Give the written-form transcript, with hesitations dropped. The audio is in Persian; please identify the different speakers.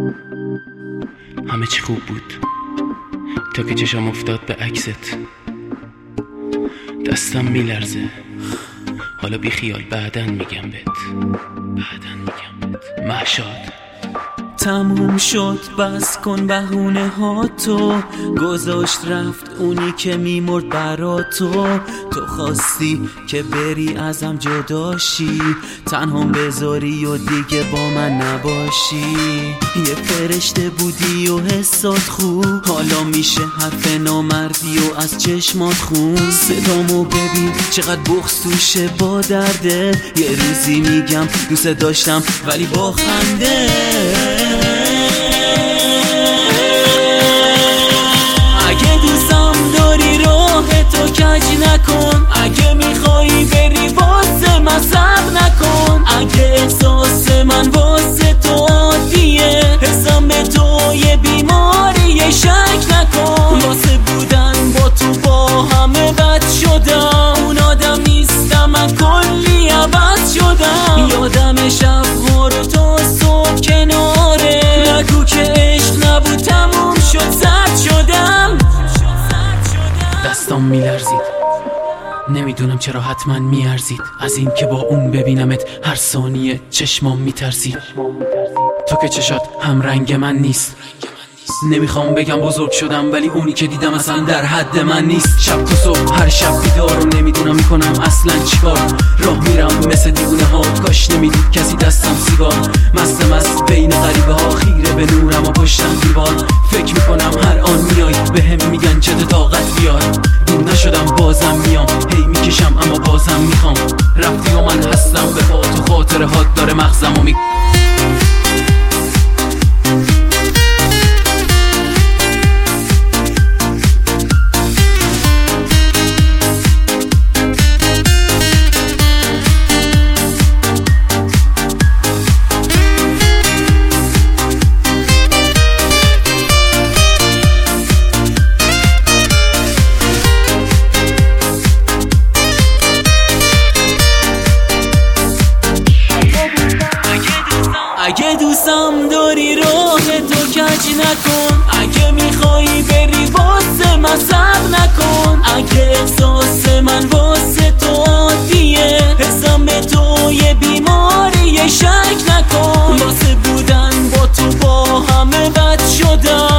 Speaker 1: همه چی خوب بود تا که چشم افتاد به عکست. دستم میلرزه، حالا بی خیال بعدن میگم بهت. مهشاد
Speaker 2: تموم شد، بس کن بهونه ها تو. گذاشت رفت اونی که میمرد برا تو. تو خواستی که بری ازم جداشی، تنهام بذاری و دیگه با من نباشی. یه فرشته بودی و حسات خوب، حالا میشه حرف نامردی و از چشمات خون. صدامو ببین چقدر بغض توشه با درده. یه روزی میگم دوست داشتم ولی با خنده. اگه دوستم داری راه تو کج نکن، اگه میخوایی بری واسه من صبر نکن. اگه احساس من واسه تو عادیه، حسم به تو یه بیماری شک نکن. واسه بودن با تو با همه بد شدم، اون آدم نیستم من کلی عوض شدم. یادم شب‌ها رو تا صبح کناره، نگو که عشق نبود تموم شد زد شدم.
Speaker 1: دستام میلرزید، نمیدونم چرا حتما میارزید از این که با اون ببینمت هر ثانیه چشمام میترسید. تو که چشات هم رنگ من نیست، نمیخوام بگم بزرگ شدم ولی اونی که دیدم اصلا در حد من نیست. شب تا صبح هر شب بیدار و نمیدونم میکنم اصلا چیکار. راه میرم مثل دیوونه ها، کاش نمیدید کسی دستم سیگار. مست بین غریبه ها، خیره به نورم و پشتم دیوار. فکر میکنم هر آن میای بهم میگن چه طاقت بیار. این نشدم بازم میام، هی میکشم اما بازم میخوام. رفتی و من هستم به پا تو، خاطره هات داره مغزم و
Speaker 2: اگه دوستم داری راه تو کج نکن، اگه میخوایی بری واسه من صبر نکن. اگه احساس من واسه تو عادیه، حسم به تو یه بیماری شک نکن. واسه بودن با تو با همه بد شدم،